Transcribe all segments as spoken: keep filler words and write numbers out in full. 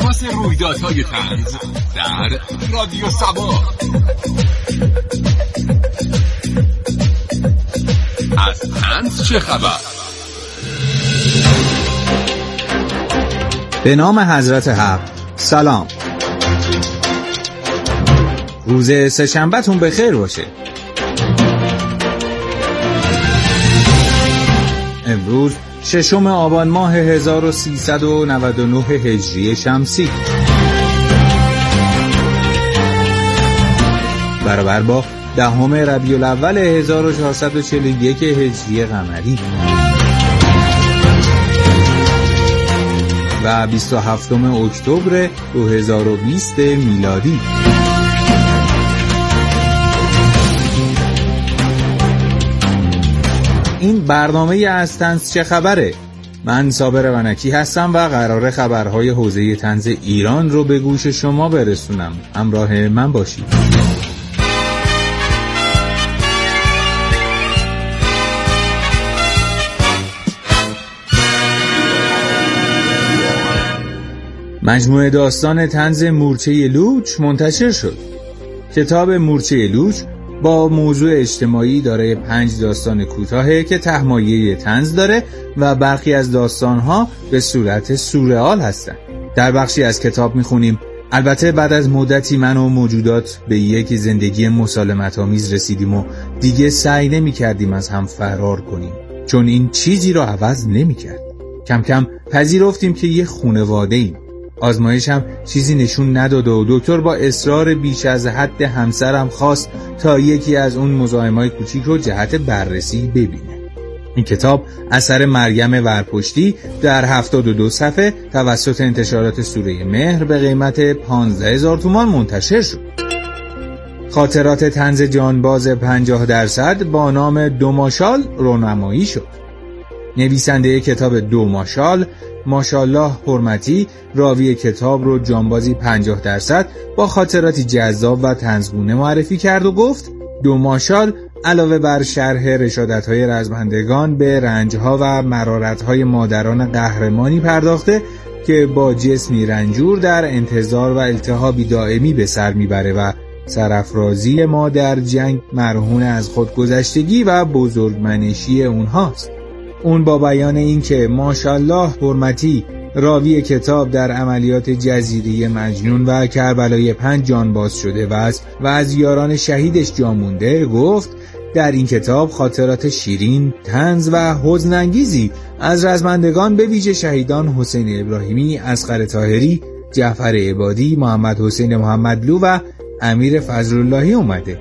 التماس رویدادهای طنز در رادیو سبا. از طنز چه خبر؟ به نام حضرت حق. سلام. روز سه‌شنبه تون بخیر باشه. امروز ششم آبان ماه هزار و سیصد و نود و نه هجری شمسی، برابر با دهم ربیع الاول هزار و چهارصد و چهل و یک هجری قمری و بیست و هفتم اکتبر دو هزار و بیست میلادی. این برنامه از طنز چه خبره؟ من صابر ونکی هستم و قراره خبرهای حوزه طنز ایران رو به گوش شما برسونم. همراه من باشید. مجموعه داستان طنز مورچه لوچ منتشر شد. کتاب مورچه لوچ با موضوع اجتماعی دارای پنج داستان کوتاهه که تهمایه طنز داره و برخی از داستانها به صورت سورئال هستن. در بخشی از کتاب میخونیم: البته بعد از مدتی من و موجودات به یک زندگی مسالمت‌آمیز رسیدیم و دیگه سعی نمی‌کردیم از هم فرار کنیم، چون این چیزی رو عوض نمی‌کرد. کم کم پذیرفتیم که یه خانواده ایم. آزمایش هم چیزی نشون نداد و دکتر با اصرار بیش از حد همسرم خواست تا یکی از اون مزاحم‌های کوچیک رو جهت بررسی ببینه. این کتاب اثر مریم ورپشتی در هفتاد و دو صفحه توسط انتشارات سوره مهر به قیمت پانزده هزار تومان منتشر شد. خاطرات طنز جانباز پنجاه درصد با نام دوماشال رونمایی شد. نویسنده کتاب دوماشال، ماشاءالله حرمتی، راوی کتاب رو جانبازی پنجاه درصد با خاطراتی جذاب و طنزگونه معرفی کرد و گفت دوماشال علاوه بر شرح رشادت‌های رزمندگان به رنج‌ها و مرارت‌های مادران قهرمانی پرداخته که با جسمی رنجور در انتظار و التهابی دائمی به سر میبره و سرافرازی ما در جنگ مرهون از خودگذشتگی و بزرگمنشی اونهاست. اون با بیان این که ماشاءالله حرمتی راوی کتاب در عملیات جزیره مجنون و کربلای پنج جان باز شده و از و از یاران شهیدش جا مونده، گفت در این کتاب خاطرات شیرین، طنز و حزن انگیزی از رزمندگان به ویژه شهیدان حسین ابراهیمی، اصغر طاهری، جعفر عبادی، محمد حسین محمدلو و امیر فضل‌اللهی اومده.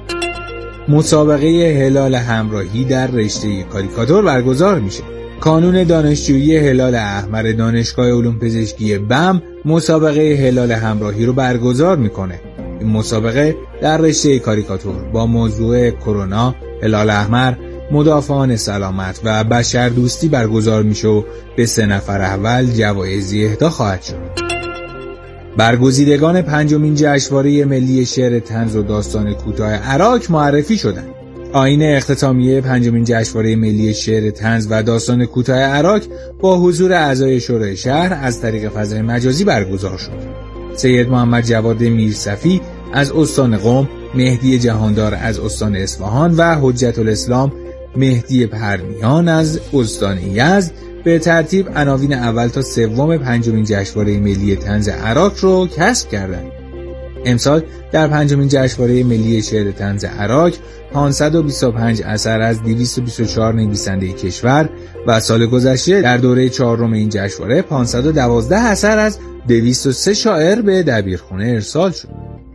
مسابقه هلال همراهی در رشته کاریکاتور برگزار میشه. کانون دانشجویی هلال احمر دانشگاه علوم پزشکی بم مسابقه هلال همراهی رو برگزار میکنه. این مسابقه در رشته کاریکاتور با موضوع کرونا، هلال احمر، مدافعان سلامت و بشردوستی برگزار میشه و به سه نفر اول جوایزی اهدا خواهد شد. برگزیدگان پنجمین جشنواره ملی شعر طنز و داستان کوتاه عراق معرفی شدند. آیین اختتامیه پنجمین جشنواره ملی شعر طنز و داستان کوتاه عراق با حضور اعضای شورای شهر از طریق فضای مجازی برگزار شد. سید محمد جواد میرصفی از استان قم، مهدی جهاندار از استان اصفهان و حجت الاسلام مهدی پرنیان از استان یزد به ترتیب عناوین اول تا سوم پنجمین جشنواره ملی طنز عراق رو کسب کردند. امسال در پنجمین جشنواره ملی شعر طنز عراق پانصد و بیست و پنج اثر از دویست و بیست و چهار نویسنده کشور و سال گذشته در دوره چهارم این جشنواره پانصد و دوازده اثر از دویست و سه شاعر به دبیرخونه ارسال شد.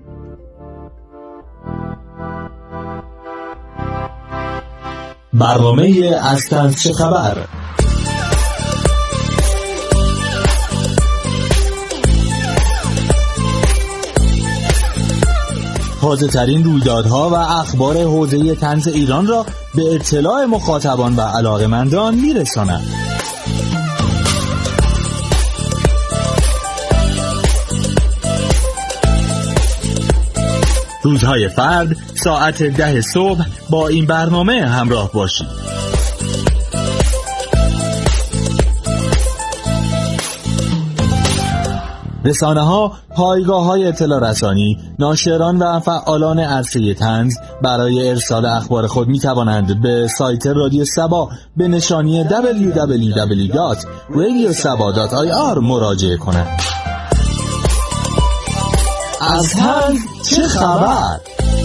برنامه از طنز چه خبر؟ تازه ترین رویدادها و اخبار حوزه طنز ایران را به اطلاع مخاطبان و علاقه‌مندان میرساند. روزهای فرد ساعت ده صبح با این برنامه همراه باشید. رسانه ها، پایگاه های اطلاع رسانی، ناشران و فعالان عرصه طنز برای ارسال اخبار خود می توانند به سایت رادیو سبا به نشانی دبلیو دبلیو دبلیو دات رادیو سبا دات آی آر مراجعه کنند. از طنز چه خبر؟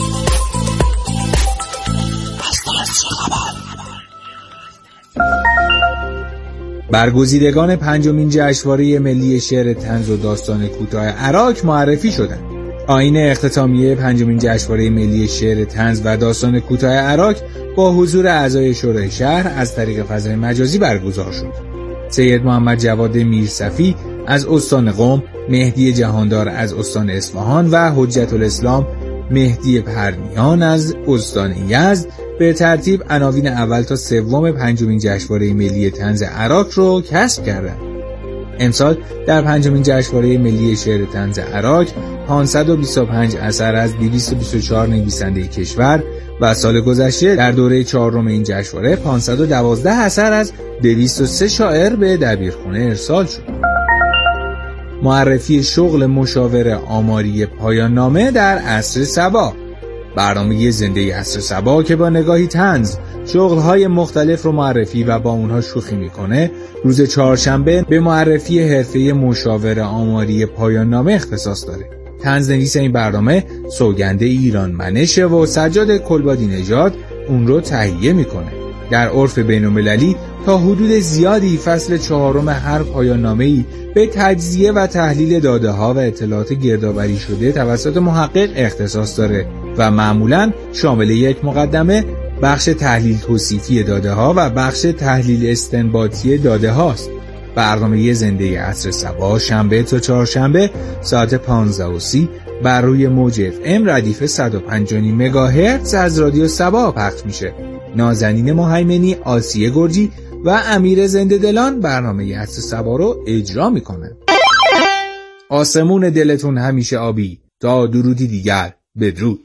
برگزیدگان پنجمین جشنواره ملی شعر طنز و داستان کوتاه عراک معرفی شدند. آیین اختتامیه پنجمین جشنواره ملی شعر طنز و داستان کوتاه عراک با حضور اعضای شورای شهر از طریق فضای مجازی برگزار شد. سید محمد جواد میرصفی از استان قم، مهدی جهاندار از استان اصفهان و حجت الاسلام مهدی پرنیان از استان یزد به ترتیب عناوین اول تا سوم پنجمین جشنواره ملی طنز عراک رو کسب کردند. امسال در پنجمین جشنواره ملی شعر طنز عراک پانصد و بیست و پنج اثر از دویست و بیست و چهار نویسنده کشور و سال گذشته در دوره چهارم این جشنواره پانصد و دوازده اثر از دویست و سه شاعر به دبیرخانه ارسال شد. معرفی شغل مشاور آماری پایان نامه در عصر صبا، برنامه زنده عصر صبا که با نگاهی طنز شغل‌های مختلف رو معرفی و با اونها شوخی میکنه، روز چهارشنبه به معرفی حرفه مشاور آماری پایان نامه اختصاص داره. طنز نویس این برنامه سوگنده ایران منشه و سجاد کلبادی نژاد اون رو تهیه میکنه. در عرف بین‌المللی تا حدود زیادی فصل چهارم هر پایان نامه‌ای به تجزیه و تحلیل داده‌ها و اطلاعات گردآوری شده توسط محقق اختصاص داره و معمولاً شامل یک مقدمه، بخش تحلیل توصیفی داده‌ها و بخش تحلیل استنباطی داده‌هاست. برنامه زنده عصر صبا شنبه تا چهارشنبه ساعت پانزده و سی بر روی موج اف ام ردیف صد و پنج و نیم مگاهرتز از رادیو سبا پخش میشه. نازنین مهیمنی، آسیه گرجی و امیر زنده دلان برنامه عصر صبا رو اجرا میکنن. آسمون دلتون همیشه آبی. تا درودی دیگر، بدرود.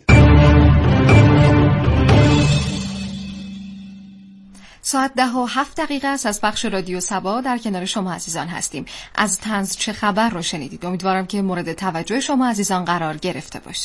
ساعت ده و هفت دقیقه است از بخش رادیو سبا در کنار شما عزیزان هستیم. از طنز چه خبر رو شنیدید. امیدوارم که مورد توجه شما عزیزان قرار گرفته باشه.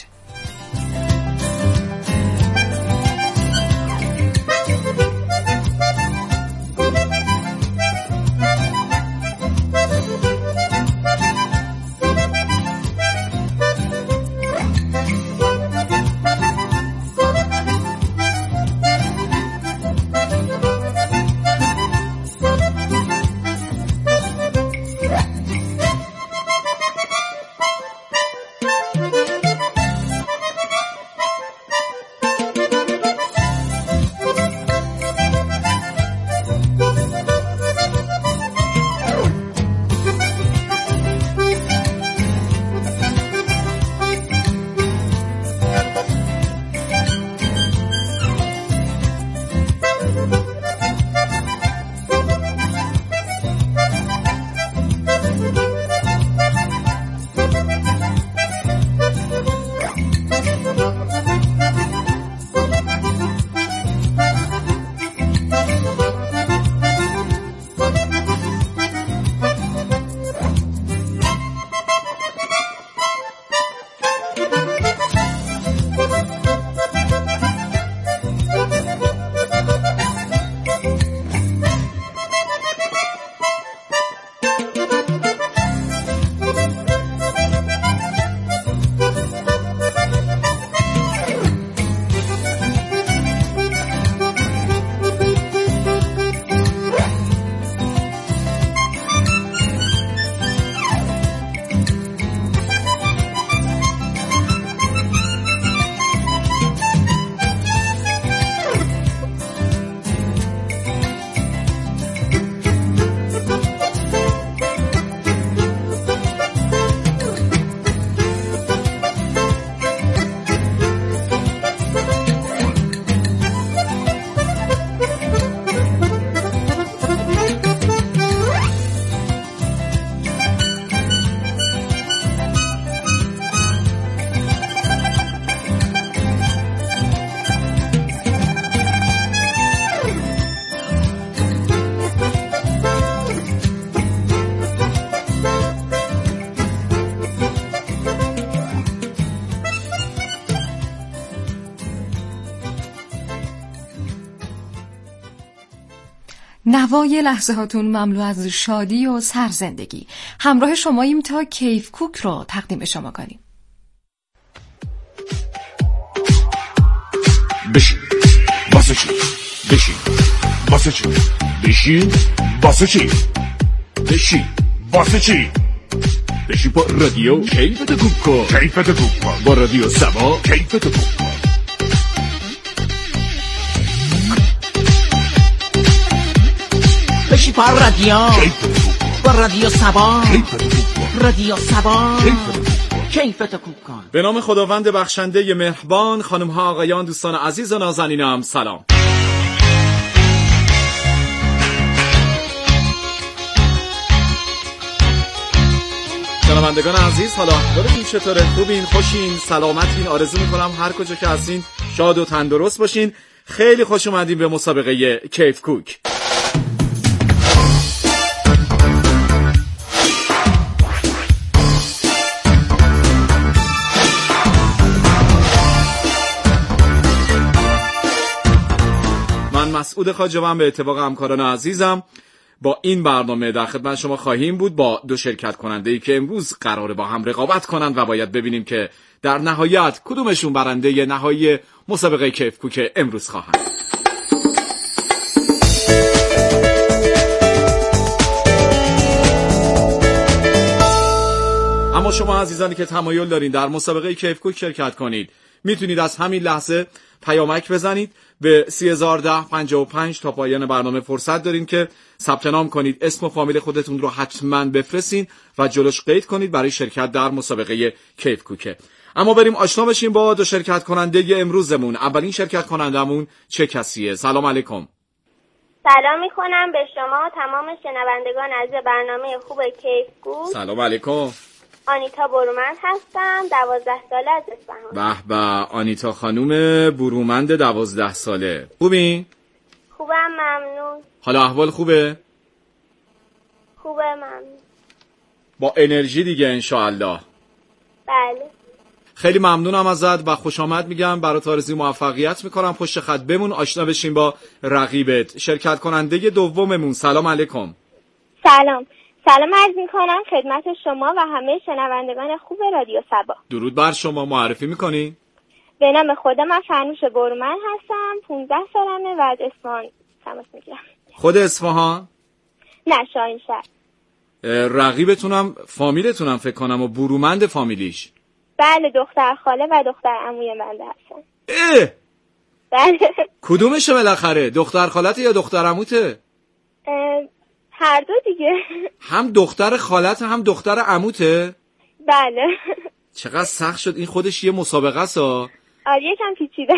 نوای لحظه هاتون مملو از شادی و سرزندگی. همراه شماییم تا کیف کوک رو تقدیم شما کنیم. بشین واسه چی؟ بشین واسه چی؟ بشین واسه چی؟ بشین واسه چی؟ بشین با رادیو کیفت کوک کن. کیفت کوک کن با رادیو سبا. کیفت کوک کن. بشین با رادیو با رادیو سبا. رادیو سبا کیفت کوک کن. به نام خداوند بخشنده مهربان. خانم ها آقایان دوستان عزیز و نازنینم سلام. شنوندگان عزیز حالا حالتون چطوره؟ خوبین؟ خوشین؟ سلامتین؟ آرزو میکنم هر کجا که هستین شاد و تندرست باشین. خیلی خوش اومدین به مسابقه کیف کوک. من مسعود خواجه‌ام به اتفاق همکاران عزیزم با این برنامه در خدمت شما خواهیم بود با دو شرکت کننده‌ای که امروز قراره با هم رقابت کنند و باید ببینیم که در نهایت کدومشون برنده نهایی مسابقه کیف کوک امروز خواهند. اما شما عزیزانی که تمایل دارین در مسابقه کیف کوک شرکت کنید میتونید از همین لحظه پیامک بزنید به سه هزار و ده پنجاه و پنج. تا پایان برنامه فرصت دارین که ثبت نام کنید، اسم و فامیل خودتون رو حتما بفرستین و جلوش قید کنید برای شرکت در مسابقه کیف کوک. اما بریم آشنا بشیم با دو شرکت کننده امروزمون. اولین شرکت کنندمون چه کسیه؟ سلام علیکم. سلام میکنم به شما تمام شنوندگان عزیز برنامه خوب کیف کوک. سلام علیکم. آنیتا برومند هستم، دوازده ساله از اصفهان. به به آنیتا خانوم برومند دوازده ساله. خوبی؟ خوبم ممنون. حالا احوال خوبه؟ خوبه ممنون. با انرژی دیگه انشاءالله. بله. خیلی ممنونم ازت و خوش آمد میگم، برات آرزوی موفقیت میکنم. پشت خط بمون آشنا بشیم با رقیبت. شرکت کننده دوممون سلام علیکم. سلام. سلام عرض میکنم خدمت شما و همه شنوندگان خوب رادیو سبا. درود بر شما. معرفی میکنی؟ به نام خودم من فرنوش برومند هستم، پانزده سالمه و از اصفهان تماس میگیرم. خود اصفهان؟ نه شاهینشهر. رقیبتونم فامیلتونم فکر کنم و برومند فامیلیش. بله دختر خاله و دختر عموی بنده هستن. اه بله. کدومشه بالاخره؟ دختر خالته یا دختر عموته؟ هر دو دیگه. هم دختر خالته هم دختر عموته؟ بله. چقدر سخت شد این، خودش یه مسابقه است. آره یکم پیچیده.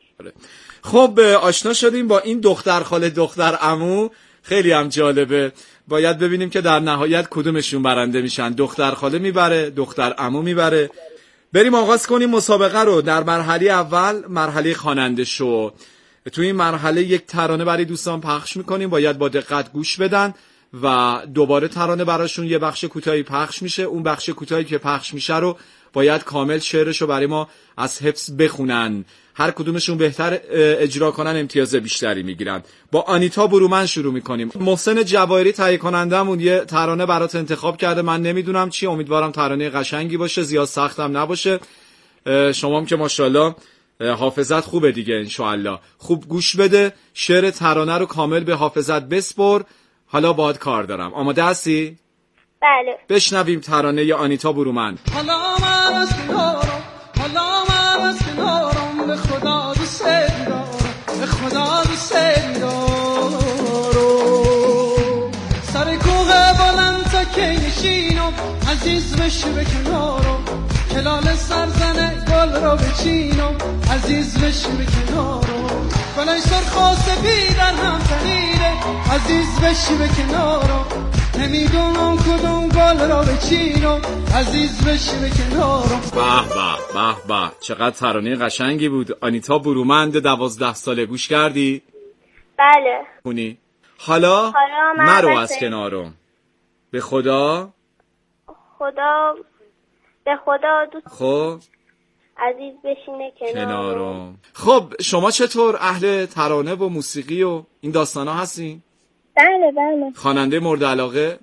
خب آشنا شدیم با این دختر خاله دختر عمو، خیلی هم جالبه. باید ببینیم که در نهایت کدومشون برنده میشن. دختر خاله میبره، دختر عمو میبره. بریم آغاز کنیم مسابقه رو. در مرحله اول مرحله خواننده شو. تو این مرحله یک ترانه برای دوستان پخش میکنیم، باید با دقت گوش بدن و دوباره ترانه براشون یه بخش کوتاهی پخش میشه. اون بخش کوتاهی که پخش میشه رو باید کامل شعرشو برای ما از حفظ بخونن. هر کدومشون بهتر اجرا کنن امتیاز بیشتری میگیرن. با آنیتا برومند شروع میکنیم. محسن جواهری تهیه کنندمون یه ترانه برات انتخاب کرده، من نمیدونم چی، امیدوارم ترانه قشنگی باشه، زیاد سختم نباشه. شما هم که ماشاءالله حافظت خوبه دیگه انشاءالله. خوب گوش بده، شعر ترانه رو کامل به حافظت بسپر. حالا باهات کار دارم. آماده هستی؟ بله. بشنویم ترانه ی آنیتا برومند. حالا من از کنارم، حالا من از کنارم، به خدا دوست دارم، به خدا دوست دارم. سر کوه بلند تا که نشینم، عزیز بشی به کنارم، کلال سرزنه گل را بچینم، عزیز بشی به کنارم. گلای سرخ و سپید در هم تنیده، عزیز بشی به کنارم، نمیدونم کدوم گل را بچینم، عزیز بشی به کنارم. به به به به، چقدر ترانه قشنگی بود. آنیتا برومند دوازده ساله، گوش کردی؟ بله. خونی؟ حالا, حالا مرو از کنارم، به خدا خدا به خدا دوست خب عزیز بشینه کنارم. کنارم. خب شما چطور اهل ترانه و موسیقی و این داستانا هستین؟ بله بله. خواننده مورد علاقه؟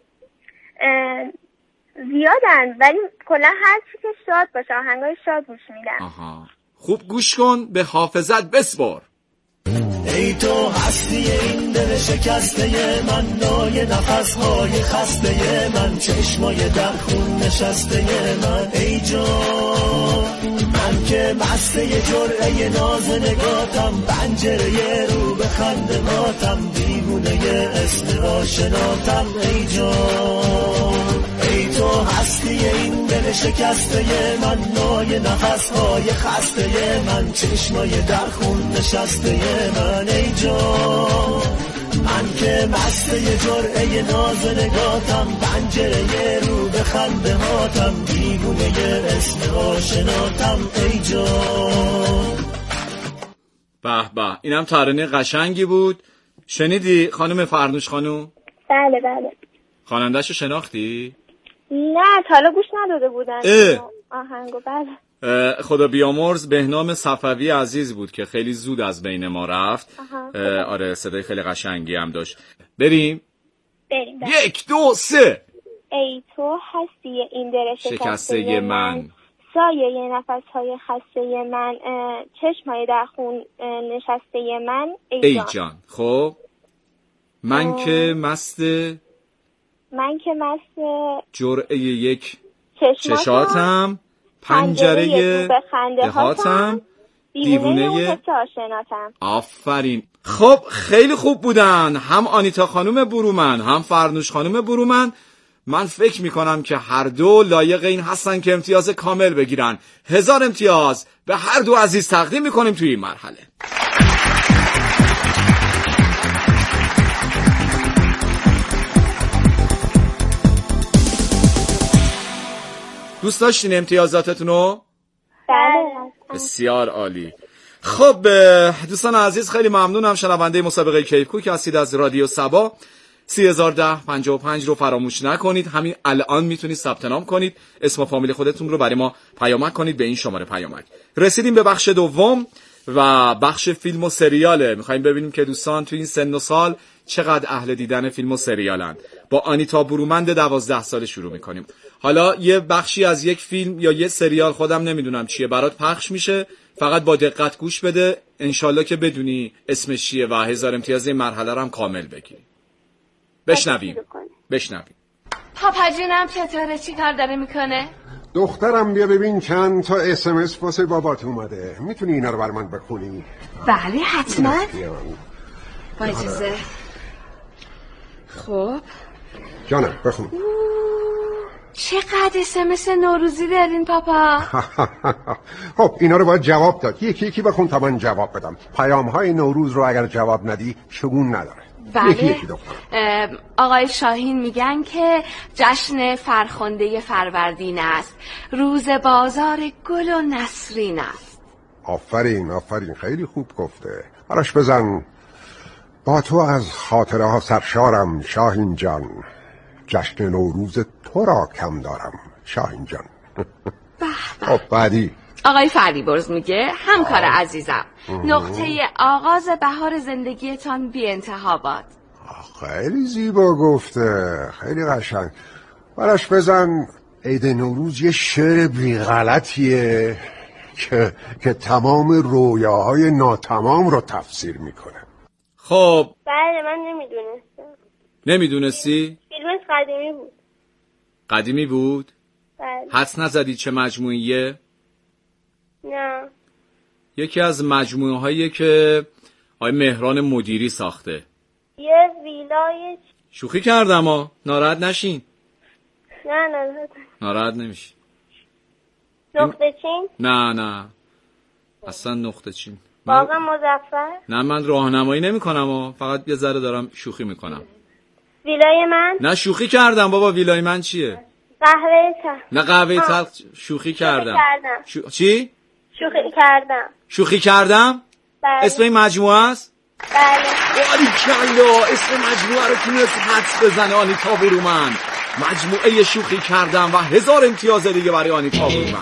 زیادن ولی کلا هر چی که شاد باشه، آهنگای شاد گوش میدم. آها. خوب گوش کن، به حافظت بسپار. ای تو هستی این دل شکسته من، نای نفسهای خسته من، چشمای در خون نشسته من. ای جان من که مسته جرعه ناز نگاتم، پنجره رو به خندهاتم، دیوونه اسم آشناتم. ای جان ای تو هستی این دل شکسته من، نای نفسهای خسته من، چشمای در خون نشسته من. ای جان من که مسته جرعه ناز نگاتم، پنجره رو به خنده هاتم، دیوونه اسم آشناتم. ای جان. به به، اینم ترانه قشنگی بود. شنیدی خانم فرنوش خانوم؟ بله بله. خواننده‌شو شناختی؟ نه تا حالا گوش نداده بودن آهنگو. بله. خدا بیامرز بهنام صفوی عزیز بود که خیلی زود از بین ما رفت. آره صدای خیلی قشنگی هم داشت. بریم؟ بریم بله. یک دو سه. ای تو هستی این دل شکسته من، سایه نفسهای خسته من، چشمای در خون نشسته من. ای, ای جان, جان. خب من اه... که مست من که مست جرعه یک چشماتم، چشاتم، پنجره دهاتم، دیوونه آشناتم. آفرین. خب خیلی خوب بودن، هم آنیتا خانم برومند هم فرنوش خانم برومند. من فکر میکنم که هر دو لایق این هستن که امتیاز کامل بگیرن. هزار امتیاز به هر دو عزیز تقدیم میکنیم توی این مرحله. دوست داشتین امتیازاتتونو؟ بله. بسیار عالی. خب دوستان عزیز خیلی ممنونم. شنونده مسابقه کیفکو که هستید از رادیو سبا. سی هزار و ده پنجاه و پنج رو فراموش نکنید. همین الان میتونید ثبت نام کنید، اسم و فامیل خودتون رو برای ما پیامک کنید به این شماره پیامک. رسیدیم به بخش دوم و بخش فیلم و سریاله. میخوایم ببینیم که دوستان تو این سن و سال چقدر اهل دیدن فیلم و سریالن. با آنیتا برومند دوازده ساله شروع میکنیم. حالا یه بخشی از یک فیلم یا یه سریال، خودم نمیدونم چیه، برات پخش میشه. فقط با دقت گوش بده، انشالله که بدونی اسمش چیه و هزار امتیاز این مرحله رو هم کامل بگیری. بشنویم بشنویم. پاپا جونم چطوره؟ چی کار داره میکنه؟ دخترم بیا ببین چند تا اس ام اس واسه بابات اومده، میتونی اینا رو بر من بخونی؟ بله حتما. با اجازه. خب جانم بخون. چقدر اس ام اس نوروزی دارین پاپا؟ خب اینا رو باید جواب داد، یکی یکی بخون تا من جواب بدم. پیام های نوروز رو اگر جواب ندی شگون نداره. بله. یکی یکی آقای شاهین میگن که جشن فرخنده فروردین است، روز بازار گل و نسرین است. آفرین آفرین خیلی خوب گفته. براش بزن. با تو از خاطره ها سرشارم شاهین جان، جشن نوروز تو را کم دارم شاهین جان. خب بعدی آقای فریبرز میگه همکار عزیزم، نقطه آغاز بهار زندگیتان بی انتها باد. خیلی زیبا گفته، خیلی قشنگ. براش بزن. عید نوروز یه شعر بی غلطیه که که تمام رویاهای ناتمام رو تفسیر میکنه. خب بله من نمیدونستم. نمیدونستی؟ فیلمش قدیمی بود. قدیمی بود؟ بله. حدس نزدی چه مجموعیه؟ نه. یکی از مجموعه هایی که آقای مهران مدیری ساخته. یه ویلای. شوخی کردم ها، ناراحت نشین. نه ناراحت ناراحت نمیشی. نقطه چین؟ نه نه اصلا نقطه چین. باغ مظفر؟ نه من راهنمایی نمی کنم ها، فقط یه ذره دارم شوخی میکنم. ویلای من؟ نه شوخی کردم بابا. ویلای من چیه؟ قهوه تلخ. نه قهوه تلخ شوخی کردم. کردم. شو... چی؟ شوخی کردم. شوخی کردم؟ بله. اسم این مجموعه است؟ بله. باریکلا اسم مجموعه رو تونست حدس بزنه آنیتا برومند. مجموعه شوخی کردم و هزار امتیاز دیگه برای آنیتا برومند.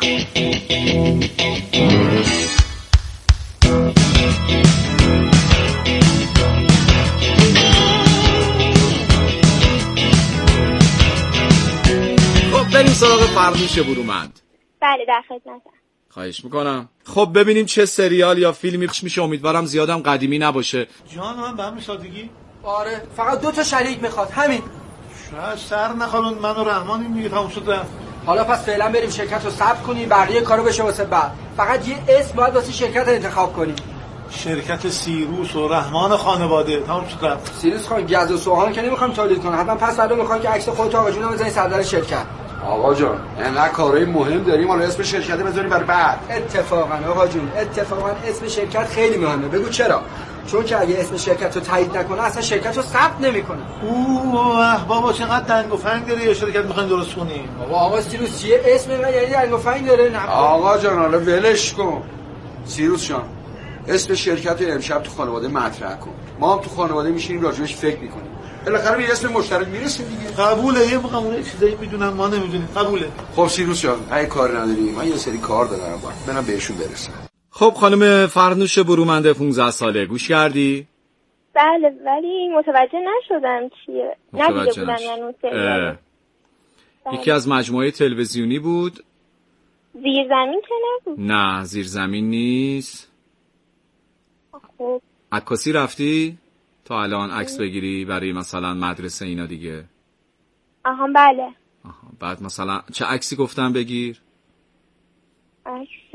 بریم سراغ فرنوش برومند. بله در خدمتم. خواهش میکنم. خب ببینیم چه سریال یا فیلمی پخش میشه، امیدوارم زیادم قدیمی نباشه. جان من به همین سادگی؟ آره فقط دو تا شریک میخواد همین. شاید سر نخورون من و رحمانی میگه تموم شد رفت. حالا پس فعلا بریم شرکت رو ثبت کنیم، بقیه کارو بشه واسه بعد. فقط یه اسم باید واسه شرکت انتخاب کنیم. شرکت سیروس و رحمان خانواده تموم شد رفت. سیروس خان گز و سوهان که نمیخوام تولید کنه، حتما پس فردا میخوام که عکس خودت آقا جونم بزنی صدر شرکت. آقا جان انقدر کارهای مهم داریم، حالا اسم شرکت بذاریم برای بعد. اتفاقا آقا جون اتفاقا اسم شرکت خیلی مهمه. بگو چرا؟ چون که اگه اسم شرکت رو تایید نکنه اصلا شرکت رو ثبت نمیکنه. اوه بابا چقدر دنگ و فنگ داره یه شرکت میخواین درست کنیم. بابا آقا سیروس چیه اسم اینقدر یعنی دنگ و فنگ داره؟ نه آقا جان حالا ولش کن. سیروس جان اسم شرکت رو امشب تو خانواده مطرح کن، ما هم تو خانواده میشینیم راجبش فکر میکنیم، بالاخره به اسم مشترک میرسیم دیگه. قبوله. یه موقع اون چیزایی میدونن ما نمیدونیم. قبوله. خب سیروس جان اگه کار نداری من یه سری کار دارم باید منم بهشون برسم. خب خانم فرنوش برومند پانزده ساله گوش کردی؟ بله ولی متوجه نشدم چیه. ندیده بودم یعنی اون سریال. یکی از مجموعه تلویزیونی بود. زیر زمین که نبود؟ نه زیر زمین نیست. خب عکاسی رفتی تا الان عکس بگیری برای مثلا مدرسه اینا دیگه؟ آها بله. آها. بعد مثلا چه عکسی گفتم بگیر؟ عکس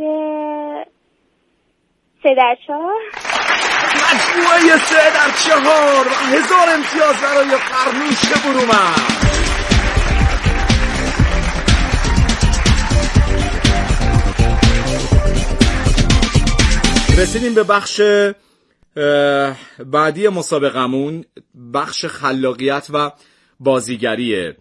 سه در چهار. مجموعه سه در چهار و هزار امتیاز برای فرنوش برومند. رسیدیم به بخش بعدی مسابقمون، بخش خلاقیت و بازیگریه.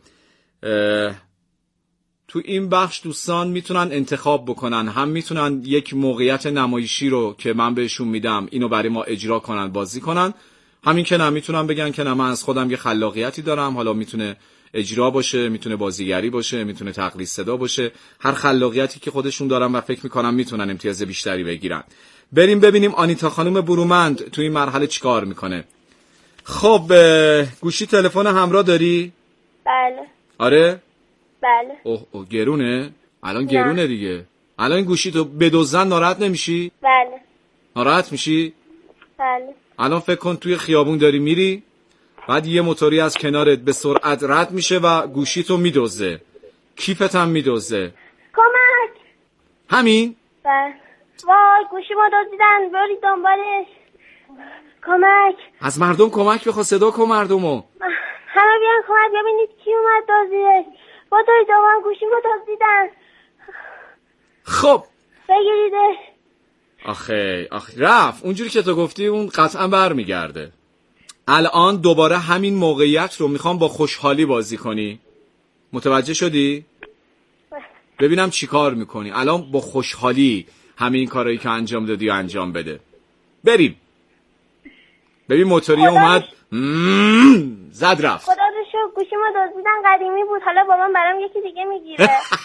تو این بخش دوستان میتونن انتخاب بکنن، هم میتونن یک موقعیت نمایشی رو که من بهشون میدم اینو برای ما اجرا کنن بازی کنن، همین که نه میتونن بگن که نه من از خودم یه خلاقیتی دارم، حالا میتونه اجرا باشه، میتونه بازیگری باشه، میتونه تقلید صدا باشه، هر خلاقیتی که خودشون دارن و فکر میکنن میتونن امتیاز بیشتری بگیرن. بریم ببینیم آنیتا خانم برومند تو این مرحله چیکار میکنه. خب گوشی تلفن همراه داری؟ بله. آره؟ بله. اوه اوه گرونه؟ الان گرونه دیگه. الان این گوشی تو بدزدن ناراحت نمیشی؟ بله. ناراحت میشی؟ بله. الان فکر کن توی خیابون داری میری، بعد یه موتوری از کنارت به سرعت رد میشه و گوشی تو میدزده، کیفت هم میدزده. کمک. همین؟ بله. وای گوشی ما دزدیدن، برید دنبالش. کمک. از مردم کمک بخوا، صدا کن مردمو. همه بیان کمک ببینید کی اومد دزدیدش. با توی دوام گوشی ما دزدیدن. خب بگیریدش. آخه آخه رفت اونجوری که تو گفتی، اون قطعا برمیگرده. الان دوباره همین موقعیت رو میخوام با خوشحالی بازی کنی، متوجه شدی؟ ببینم چی کار میکنی. الان با خوشحالی همین کارهایی که انجام دادی و انجام بده. بریم. ببین موتوری اومد زد رفت. خدا رو شکر گوشی ما دزدیدن، قدیمی بود، حالا بابام برام یکی دیگه میگیره.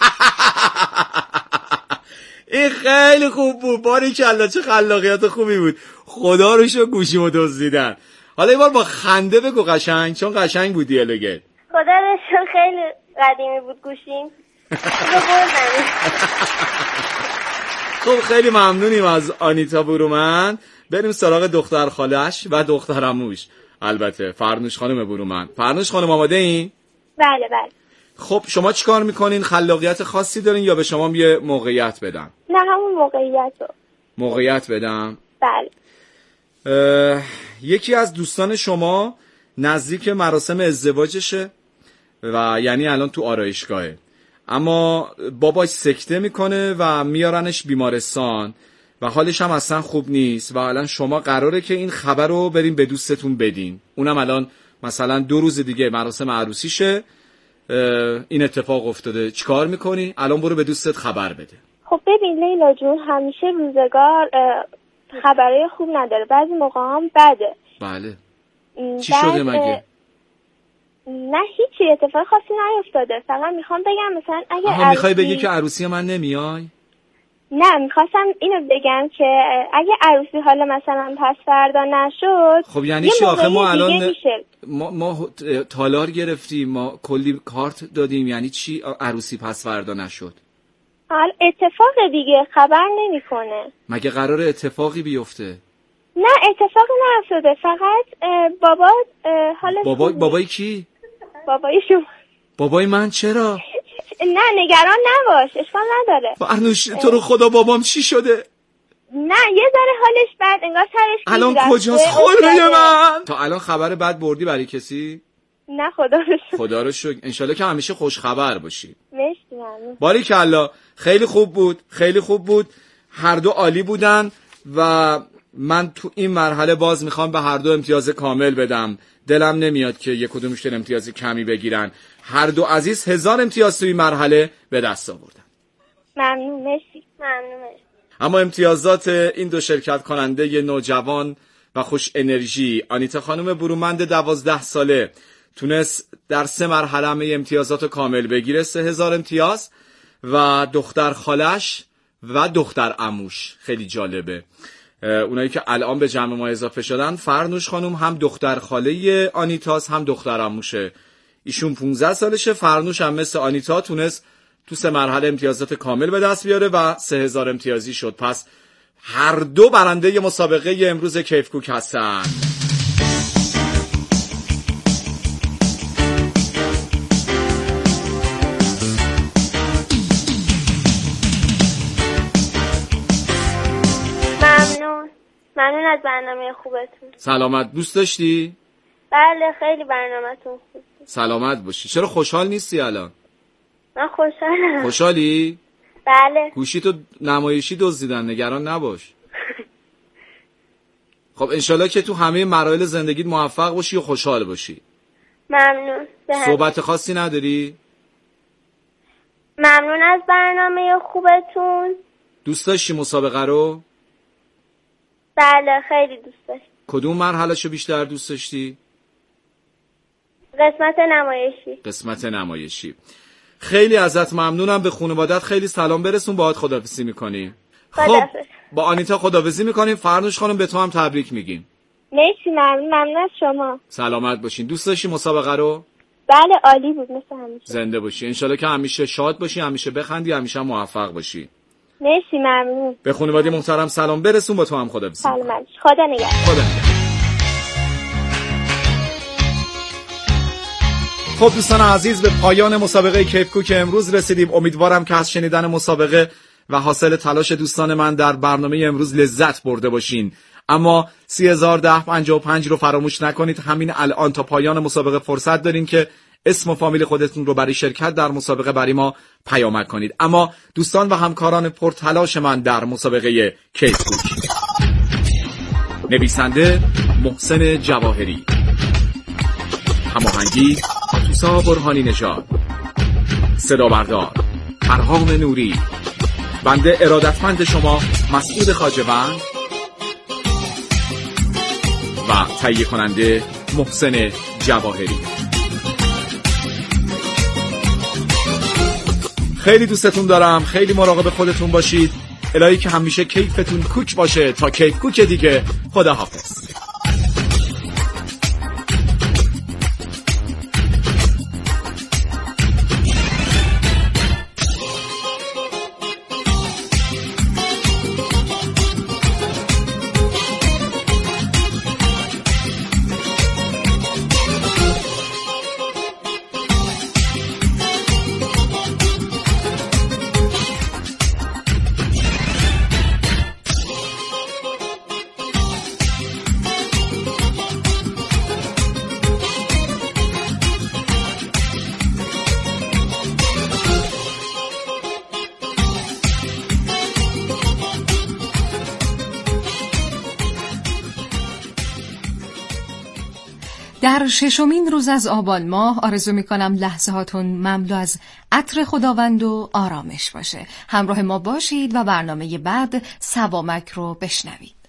این خیلی خوب بود، باریکلا چه خلاقیت خوبی بود. خدا رو شکر گوشی ما دزدیدن. حالا یه بار با خنده بگو قشنگ، چون قشنگ بود دیالوگت. خدا رو شکر خیلی قدیمی بود گوشیم. خب خیلی ممنونیم از آنیتا برومند. بریم سراغ دختر خالش و دختر عموش، البته فرنوش خانم برومند. فرنوش خانم آماده این؟ بله بله. خب شما چیکار میکنین؟ خلاقیت خاصی دارین یا به شما یه موقعیت بدم؟ نه همون موقعیت رو. موقعیت بدم؟ بله. یکی از دوستان شما نزدیک مراسم ازدواجشه و یعنی الان تو آرایشگاهه، اما باباش سکته میکنه و میارنش بیمارستان و حالش هم اصلا خوب نیست و الان شما قراره که این خبر رو بریم به دوستتون بدین. اونم الان مثلا دو روز دیگه مراسم عروسیشه، این اتفاق افتاده. چیکار میکنی؟ الان برو به دوستت خبر بده. خب ببین لیلا جون، همیشه روزگار خبرای خوب نداره، بعضی موقع هم بده. بله. چی شده مگه؟ نه هیچی، اتفاق خاصی نیفتاده. فقط میخوام بگم مثلا اگه آها میخوای عروسی... بگی که عروسی من نمیای؟ نه میخواستم اینو بگم که اگه عروسی حالا مثلا پس فردا نشد، خب یعنی چی؟ آخه ما الان ما, ما تالار گرفتیم، ما کلی کارت دادیم، یعنی چی عروسی پس فردا نشد؟ حال اتفاق دیگه خبر نمیکنه. مگه قرار اتفاقی بیفته؟ نه اتفاقی نیفتاده، فقط بابا حال بابا بابای کی؟ بابای شما. بابای من چرا؟ نه نگران نباش، اشکال نداره. فرنوش تو رو خدا بابام چی شده؟ نه یه ذره حالش بد، انگار سرش الان کجاست خدای من؟ تا الان خبر بد بردی برای کسی؟ نه خدا رو شکر. خدا رو شکر. انشالله که همیشه خوش خبر باشی. مرسی ممنون. باریکلا، خیلی خوب بود، خیلی خوب بود. هر دو عالی بودن و من تو این مرحله باز میخوام به هر دو امتیاز کامل بدم. دلم نمیاد که یک کدومشون امتیاز کمی بگیرن. هر دو عزیز هزار امتیاز توی مرحله به دست آوردن. ممنون، مرسی. ممنون، مرسی. اما امتیازات این دو شرکت کننده نوجوان و خوش انرژی، آنیتا خانم برومند دوازده ساله تونست در سه مرحله همه امتیازات کامل بگیره، سه هزار امتیاز، و دختر خالش و دختر عموش. خیلی جالبه اونایی که الان به جمع ما اضافه شدن. فرنوش خانم هم دختر خاله آنیتاس هم دختر عموشه، ایشون پانزده سالشه. فرنوش هم مثل آنیتا تونست تو سه مرحله امتیازات کامل به دست بیاره و سه هزار امتیازی شد. پس هر دو برنده مسابقه امروز کیف کوک هستن. ممنون ممنون از برنامه خوبتون. سلامت. دوست داشتی؟ بله خیلی برنامه‌تون خوب. سلامت باشی. چرا خوشحال نیستی الان؟ من خوشحالم. خوشحالی؟ بله. گوشی تو نمایشی دزدیدن، نگران نباش. خب انشالله که تو همه مراحل زندگیت موفق باشی و خوشحال باشی. ممنون. صحبت خاصی نداری؟ ممنون از برنامه خوبتون. دوست داشتی مسابقه رو؟ بله خیلی دوست داشتم. کدوم مرحله‌شو بیشتر دوست داشتی؟ قسمت نمایشی. قسمت نمایشی. خیلی ازت ممنونم. به خانوادت خیلی سلام برسون. باهات خداحافظی می‌کنیم. خب با آنیتا خداحافظی می‌کنیم. فرنوش خانم به تو هم تبریک میگیم. مرسی. ممنون ممنون از شما. سلامت باشین. دوست داشتی مسابقه رو؟ بله عالی بود مثل همیشه. زنده باشی. انشالله که همیشه شاد باشی، همیشه بخندی، همیشه موفق باشی. مرسی ممنون. به خانواده محترم سلام برسون. با تو هم خداحافظی. سلامت. خدا نگهدار. خدا نگهدار. خب دوستان عزیز، به پایان مسابقه کیف کوک امروز رسیدیم. امیدوارم که از شنیدن مسابقه و حاصل تلاش دوستان من در برنامه امروز لذت برده باشین. اما سی هزار ده پنجاه و پنج رو فراموش نکنید. همین الان تا پایان مسابقه فرصت دارین که اسم و فامیل خودتون رو برای شرکت در مسابقه برای ما پیامک کنید. اما دوستان و همکاران پرتلاش من در مسابقه کیف کوک: نویسنده محسن جواهری، هماهنگی آتوسا برهانی نژاد، صدا بردار پرهام نوری، بنده ارادتمند شما مسعود خواجه‌وند و تهیه کننده محسن جواهری. خیلی دوستتون دارم. خیلی مراقب خودتون باشید. الهی که همیشه کیفتون کوک باشه. تا کیف کوک دیگه، خدا حافظ. در ششمین روز از آبان ماه آرزو میکنم لحظه هاتون مملو از عطر خداوند و آرامش باشه. همراه ما باشید و برنامه بعد سوامک رو بشنوید.